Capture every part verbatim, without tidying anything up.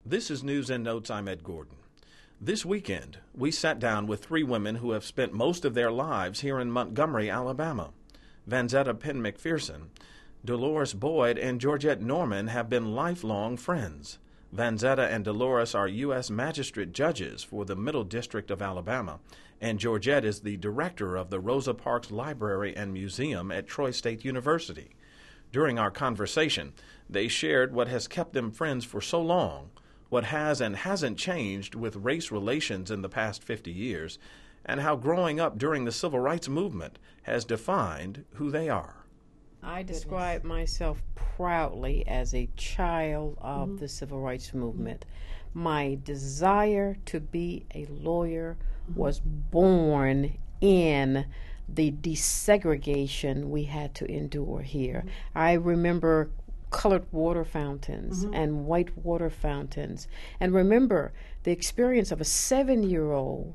This is News and Notes. I'm Ed Gordon. This weekend, we sat down with three women who have spent most of their lives here in Montgomery, Alabama. Vanzetta Penn McPherson, Dolores Boyd, and Georgette Norman have been lifelong friends. Vanzetta and Dolores are U S magistrate judges for the Middle District of Alabama, and Georgette is the director of the Rosa Parks Library and Museum at Troy State University. During our conversation, they shared what has kept them friends for so long, what has and hasn't changed with race relations in the past fifty years, and how growing up during the Civil Rights Movement has defined who they are. I describe myself proudly as a child of mm-hmm. the Civil Rights Movement. My desire to be a lawyer mm-hmm. was born in the desegregation we had to endure here. Mm-hmm. I remember colored water fountains mm-hmm. and white water fountains. And remember the experience of a seven-year-old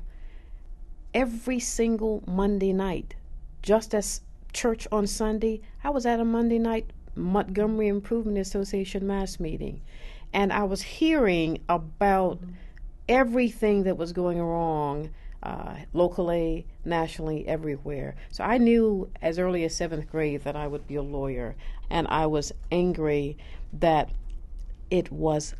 every single Monday night. Just as church on Sunday, I was at a Monday night Montgomery Improvement Association mass meeting. And I was hearing about mm-hmm. everything that was going wrong Uh, locally, nationally, everywhere. So I knew as early as seventh grade that I would be a lawyer, and I was angry that it was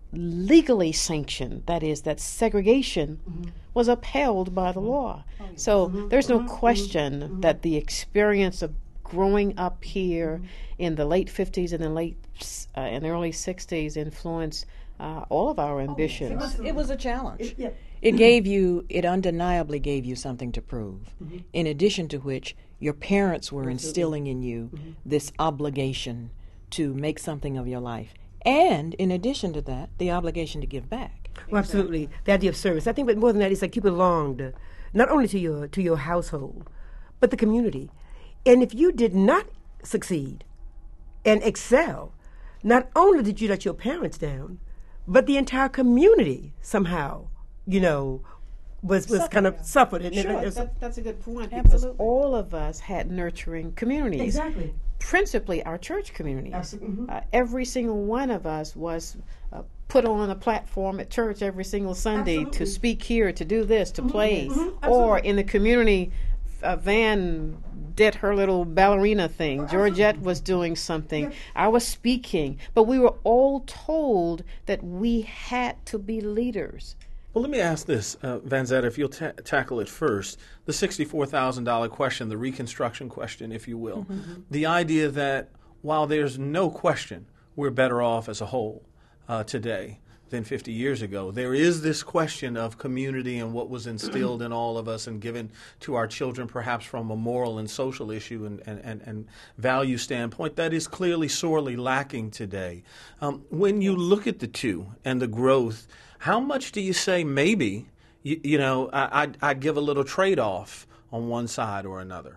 legally sanctioned, that is, that segregation mm-hmm. was upheld by the law. Oh, yes. So mm-hmm. there's no mm-hmm. question mm-hmm. that the experience of growing up here mm-hmm. in the late fifties and the late uh, and early sixties influenced uh, all of our ambitions. Oh, yes. it, was, it was a challenge. It, yeah. It gave you, it undeniably gave you something to prove, mm-hmm. in addition to which your parents were instilling in you mm-hmm. this obligation to make something of your life. And in addition to that, the obligation to give back. Well, absolutely. The idea of service. I think but more than that, it's like you belonged not only to your to your household, but the community. And if you did not succeed and excel, not only did you let your parents down, but the entire community somehow you know, was, was kind of suffered. And sure, it, it, that, that's a good point. Absolutely. Because all of us had nurturing communities. Exactly. Principally our church communities. Absolutely. Uh, every single one of us was uh, put on a platform at church every single Sunday Absolutely. To speak here, to do this, to mm-hmm. play. Mm-hmm. Or in the community, uh, Van did her little ballerina thing. Georgette was doing something. Yeah. I was speaking. But we were all told that we had to be leaders. Well, let me ask this, uh, Vanzetta, if you'll ta- tackle it first. The sixty-four thousand dollars question, the Reconstruction question, if you will. Mm-hmm. The idea that while there's no question we're better off as a whole uh, today than fifty years ago, there is this question of community and what was instilled in all of us and given to our children perhaps from a moral and social issue and, and, and, and value standpoint that is clearly sorely lacking today. Um, when you look at the two and the growth, how much do you say maybe, you, you know, I, I'd, I'd give a little trade-off on one side or another?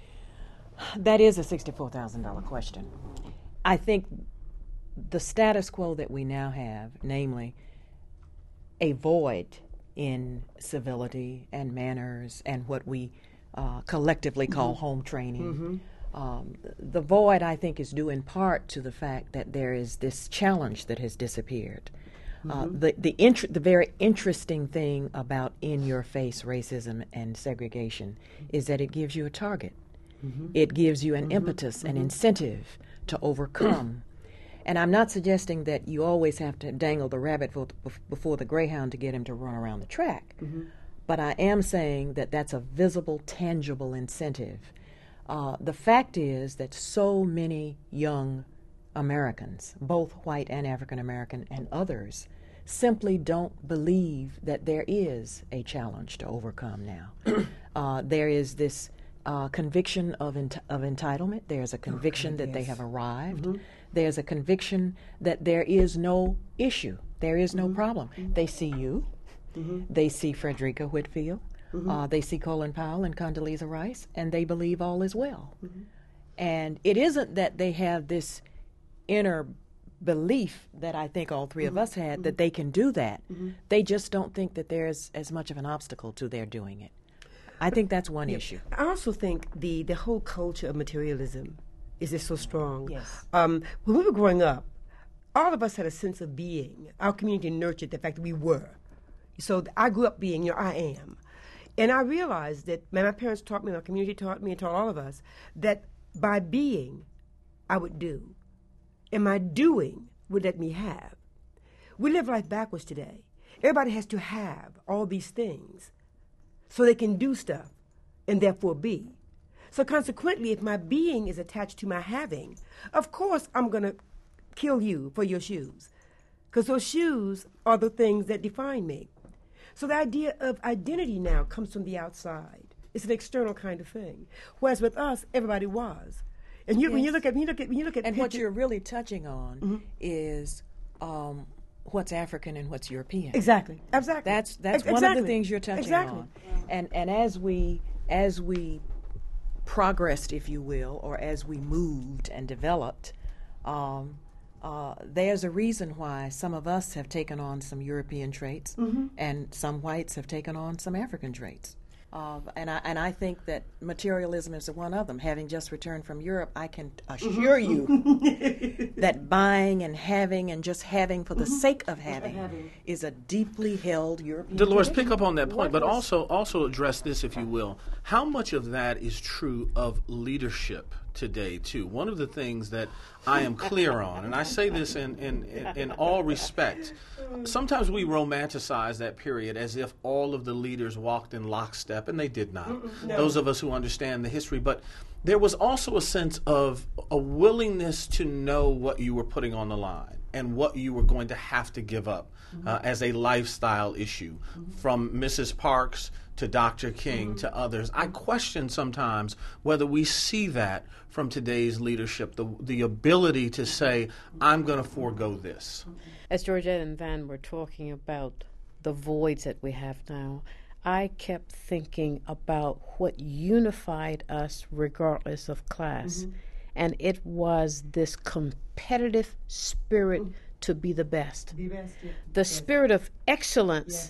That is a sixty-four thousand dollars question. I think the status quo that we now have, namely a void in civility and manners and what we uh, collectively call mm-hmm. home training, mm-hmm. um, the void, I think, is due in part to the fact that there is this challenge that has disappeared. Uh, mm-hmm. the the, int- the very interesting thing about in-your-face racism and segregation is that it gives you a target. Mm-hmm. It gives you an mm-hmm. impetus, mm-hmm. an incentive to overcome. And I'm not suggesting that you always have to dangle the rabbit for, before the greyhound to get him to run around the track. Mm-hmm. But I am saying that that's a visible, tangible incentive. Uh, the fact is that so many young Americans, both white and African American and others, simply don't believe that there is a challenge to overcome now. uh, there is this uh, conviction of ent- of entitlement. There's a conviction okay, that yes. they have arrived. Mm-hmm. There's a conviction that there is no issue. There is no mm-hmm. problem. Mm-hmm. They see you. Mm-hmm. They see Frederica Whitfield. Mm-hmm. Uh, they see Colin Powell and Condoleezza Rice, and they believe all is well. Mm-hmm. And it isn't that they have this inner belief that I think all three mm-hmm. of us had, mm-hmm. that they can do that. Mm-hmm. They just don't think that there's as much of an obstacle to their doing it. I think that's one yeah. issue. I also think the, the whole culture of materialism is just so strong. Yes. Um, when we were growing up, all of us had a sense of being. Our community nurtured the fact that we were. So I grew up being, you know, I am. And I realized that my parents taught me, my community taught me, and taught all of us, that by being, I would do. And my doing would let me have. We live life backwards today. Everybody has to have all these things so they can do stuff and therefore be. So consequently, if my being is attached to my having, of course I'm going to kill you for your shoes, because those shoes are the things that define me. So the idea of identity now comes from the outside. It's an external kind of thing. Whereas with us, everybody was. And you, Yes. when you look at when you look at when you look at And what picture- you're really touching on Mm-hmm. is um, what's African and what's European. exactly, exactly. That's that's Ex- one of exactly. the things you're touching exactly. on. And and as we as we progressed, if you will, or as we moved and developed, um, uh, there's a reason why some of us have taken on some European traits, Mm-hmm. and some whites have taken on some African traits. Uh, and I and I think that materialism is one of them. Having just returned from Europe, I can assure you that buying and having and just having for the sake of having is a deeply held European Dolores, tradition. pick up on that point, but What was- also also address this, if you will. How much of that is true of leadership today, too? One of the things that I am clear on, and I say this in, in, in, in all respect, sometimes we romanticize that period as if all of the leaders walked in lockstep, and they did not. Those of us who understand the history, but there was also a sense of a willingness to know what you were putting on the line and what you were going to have to give up uh, as a lifestyle issue, from Missus Parks to Doctor King to others. I question sometimes whether we see that from today's leadership, the, the ability to say, I'm going to forego this. As Georgette and Van were talking about the voids that we have now, I kept thinking about what unified us regardless of class. And it was this competitive spirit to be the best. Be best, yeah. The spirit of excellence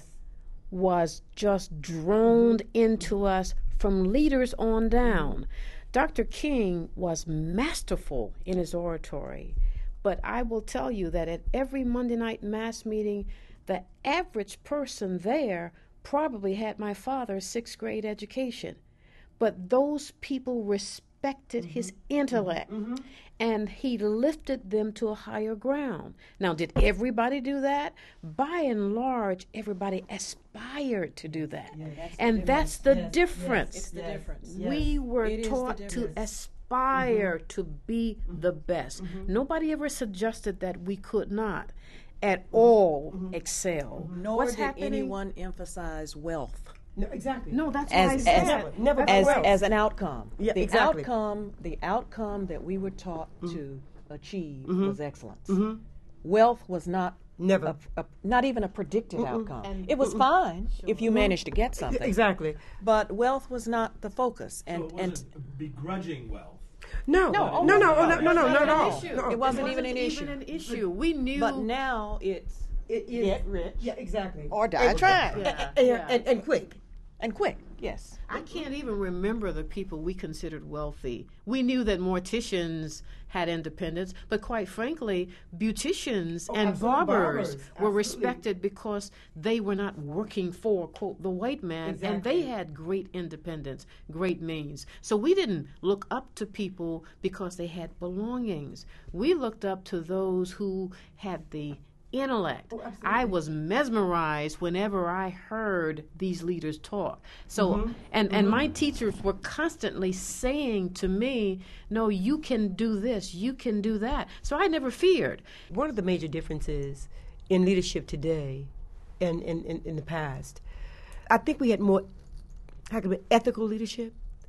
was just droned into us from leaders on down. Doctor King was masterful in his oratory, but I will tell you that at every Monday night mass meeting, the average person there probably had my father's sixth grade education. But those people respected his intellect, and he lifted them to a higher ground. Now, did everybody do that? By and large, everybody aspired to do that. And that's the difference. It's the difference. We were It is the taught to difference. aspire to be the best. Nobody ever suggested that we could not at all excel. Nor What's did happening? anyone emphasize wealth No, exactly. No, that's why I as said as, Never, never as, wealth. as an outcome. Yeah, the exactly. outcome, the outcome that we were taught to achieve was excellence. Wealth was not Never. a, a, not even a predicted outcome. It was fine if you managed to get something. Exactly. But wealth was not the focus, and and begrudging wealth. No, no, oh, no, no, no, no, no, no, no, no, not at no, all. no. No. It wasn't even an issue. Even an issue. We knew. but now it's It is- get rich Yeah, exactly. or die trying, Yeah, And, yeah. and, and quick. and quick. Yes. I can't even remember the people we considered wealthy. We knew that morticians had independence, but quite frankly, beauticians Oh, and absolutely, barbers, barbers, were absolutely. respected because they were not working for, quote, the white man, and they Exactly. had great independence, great means. So we didn't look up to people because they had belongings. We looked up to those who had the intellect. Oh, absolutely. I was mesmerized whenever I heard these leaders talk. So, Mm-hmm. and, and my teachers were constantly saying to me, no, you can do this, you can do that. So I never feared. One of the major differences in leadership today and in, in, in the past, I think we had more, how could it be, ethical leadership.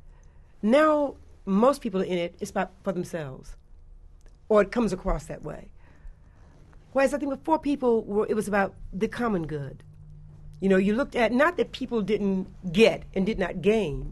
Now, most people in it, it's about for themselves, or it comes across that way. Whereas I think before people were, it was about the common good. You know, you looked at, not that people didn't get and did not gain,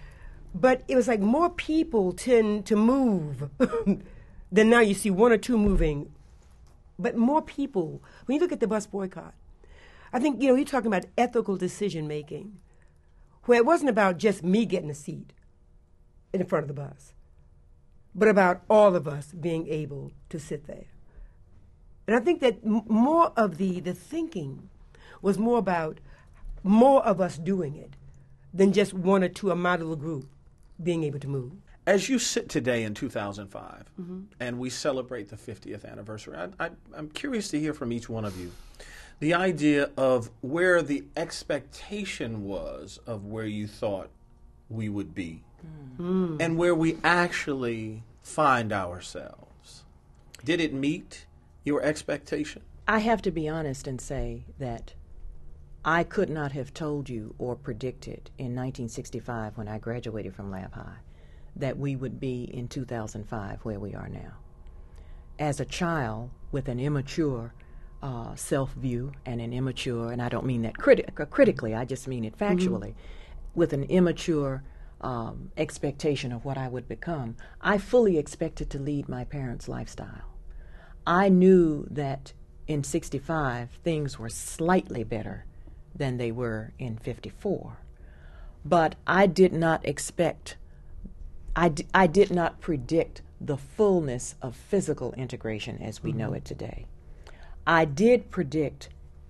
but it was like more people tend to move than now you see one or two moving. But more people, when you look at the bus boycott, I think, you know, you're talking about ethical decision making, where it wasn't about just me getting a seat in the front of the bus, but about all of us being able to sit there. And I think that m- more of the, the thinking was more about more of us doing it than just one or two, a model group, being able to move. As you sit today in two thousand five, Mm-hmm. and we celebrate the fiftieth anniversary, I, I, I'm curious to hear from each one of you the idea of where the expectation was of where you thought we would be Mm. and where we actually find ourselves. Did it meet your expectation? I have to be honest and say that I could not have told you or predicted in nineteen sixty-five, when I graduated from Lab High, that we would be in two thousand five where we are now. As a child with an immature uh, self-view and an immature, and I don't mean that criti- uh, critically, I just mean it factually, with an immature um, expectation of what I would become, I fully expected to lead my parents' lifestyle. I knew that in sixty-five things were slightly better than they were in fifty-four. But I did not expect, I, d- I did not predict the fullness of physical integration as we know it today. I did predict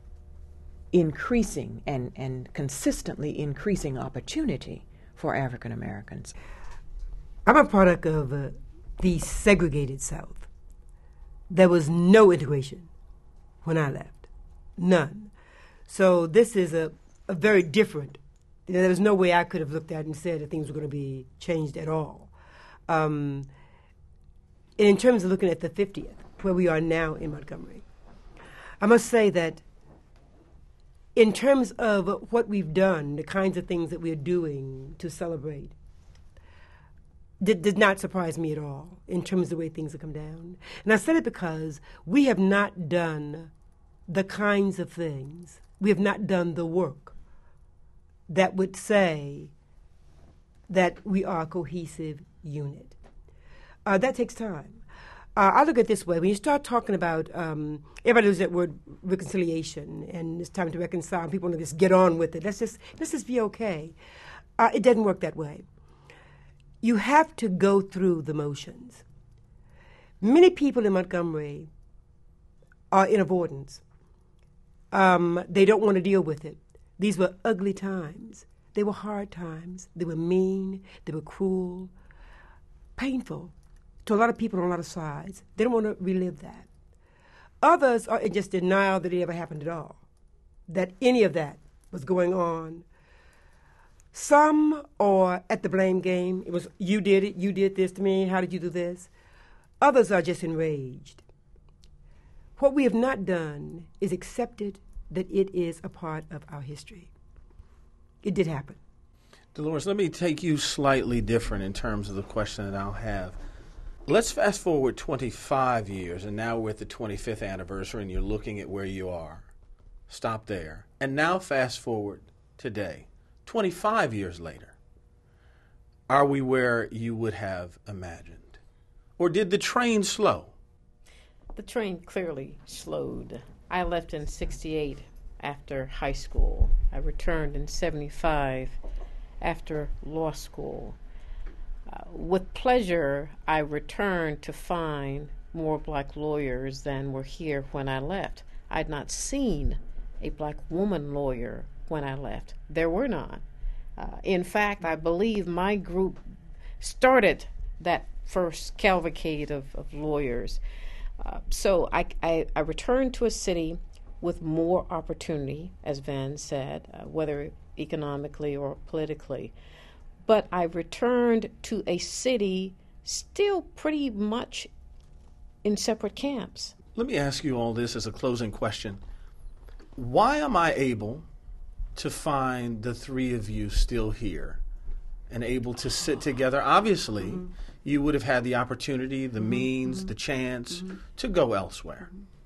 increasing and, and consistently increasing opportunity for African Americans. I'm a product of uh, the segregated South. There was no integration when I left, none. So this is a, a very different, you know, there was no way I could have looked at it and said that things were going to be changed at all. Um, and in terms of looking at the fiftieth, where we are now in Montgomery, I must say that in terms of what we've done, the kinds of things that we're doing to celebrate, did, did not surprise me at all in terms of the way things have come down. And I said it because we have not done the kinds of things, we have not done the work that would say that we are a cohesive unit. Uh, that takes time. Uh, I look at it this way. When you start talking about, um, everybody uses that word reconciliation, and it's time to reconcile, people want to just get on with it. Let's just, let's just be okay. Uh, it doesn't work that way. You have to go through the motions. Many people in Montgomery are in avoidance. Um, they don't want to deal with it. These were ugly times. They were hard times. They were mean. They were cruel, painful to a lot of people on a lot of sides. They don't want to relive that. Others are in just denial that it ever happened at all, that any of that was going on. Some are at the blame game. It was, you did it, you did this to me, how did you do this? Others are just enraged. What we have not done is accepted that it is a part of our history. It did happen. Dolores, let me take you slightly different in terms of the question that I'll have. Let's fast forward twenty-five years, and now we're at the twenty-fifth anniversary, and you're looking at where you are. Stop there. And now fast forward today, twenty-five years later. Are we where you would have imagined? Or did the train slow? The train clearly slowed. I left in sixty-eight after high school. I returned in seventy-five after law school. Uh, with pleasure, I returned to find more black lawyers than were here when I left. I'd not seen a black woman lawyer when I left. There were none. Uh, in fact, I believe my group started that first cavalcade of, of lawyers. Uh, so I, I, I returned to a city with more opportunity, as Van said, uh, whether economically or politically. But I returned to a city still pretty much in separate camps. Let me ask you all this as a closing question. Why am I able to find the three of you still here and able to sit together? Obviously, mm-hmm. you would have had the opportunity, the mm-hmm. means, mm-hmm. the chance mm-hmm. to go elsewhere.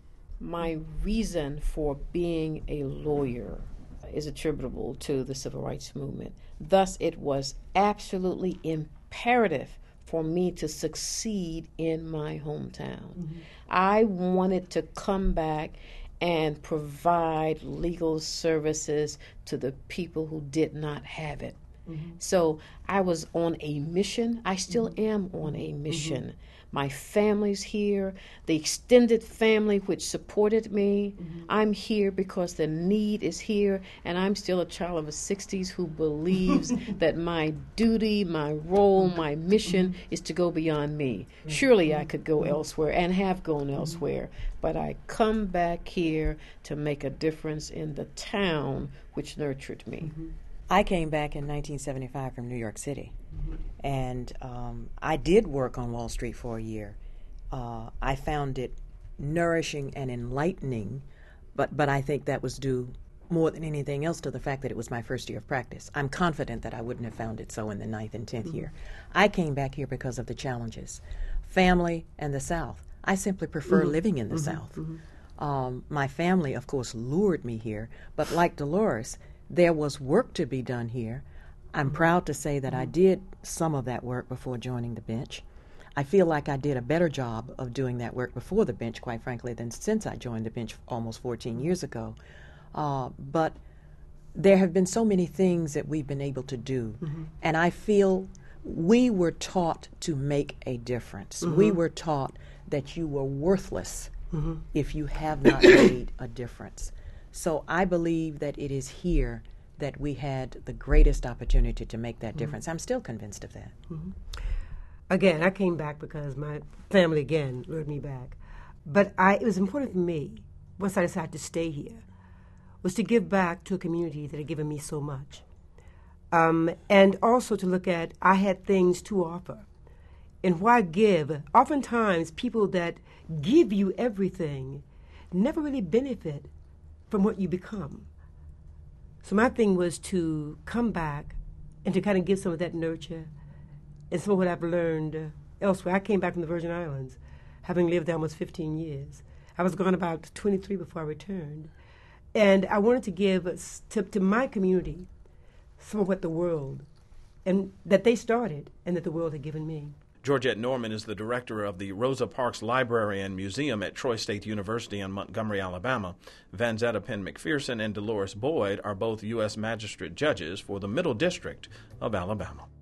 My reason for being a lawyer is attributable to the civil rights movement. Thus, it was absolutely imperative for me to succeed in my hometown. Mm-hmm. I wanted to come back and provide legal services to the people who did not have it. Mm-hmm. So I was on a mission. I still mm-hmm. am on a mission. Mm-hmm. My family's here, the extended family which supported me. Mm-hmm. I'm here because the need is here, and I'm still a child of the sixties who believes that my duty, my role, my mission mm-hmm. is to go beyond me. Mm-hmm. Surely I could go mm-hmm. elsewhere and have gone mm-hmm. elsewhere, but I come back here to make a difference in the town which nurtured me. Mm-hmm. I came back in nineteen seventy-five from New York City, mm-hmm. and um, I did work on Wall Street for a year. Uh, I found it nourishing and enlightening, but, but I think that was due more than anything else to the fact that it was my first year of practice. I'm confident that I wouldn't have found it so in the ninth and tenth mm-hmm. year. I came back here because of the challenges. Family and the South. I simply prefer mm-hmm. living in the mm-hmm. South. Mm-hmm. Um, my family, of course, lured me here, but like Dolores, there was work to be done here. I'm proud to say that I did some of that work before joining the bench. I feel like I did a better job of doing that work before the bench, quite frankly, than since I joined the bench almost fourteen years ago. Uh, but there have been so many things that we've been able to do, mm-hmm. and I feel we were taught to make a difference. Mm-hmm. We were taught that you were worthless mm-hmm. if you have not made a difference. So I believe that it is here that we had the greatest opportunity to make that mm-hmm. difference. I'm still convinced of that. Mm-hmm. Again, I came back because my family, again, lured me back. But I, it was important for me, once I decided to stay here, was to give back to a community that had given me so much. Um, and also to look at, I had things to offer. And why give? Oftentimes, people that give you everything never really benefit from what you become. So my thing was to come back and to kind of give some of that nurture and some of what I've learned uh, elsewhere. I came back from the Virgin Islands, having lived there almost fifteen years. I was gone about twenty-three before I returned. And I wanted to give a, to, to my community some of what the world, and that they started and that the world had given me. Georgette Norman is the director of the Rosa Parks Library and Museum at Troy State University in Montgomery, Alabama. Vanzetta Penn McPherson and Dolores Boyd are both U S magistrate judges for the Middle District of Alabama.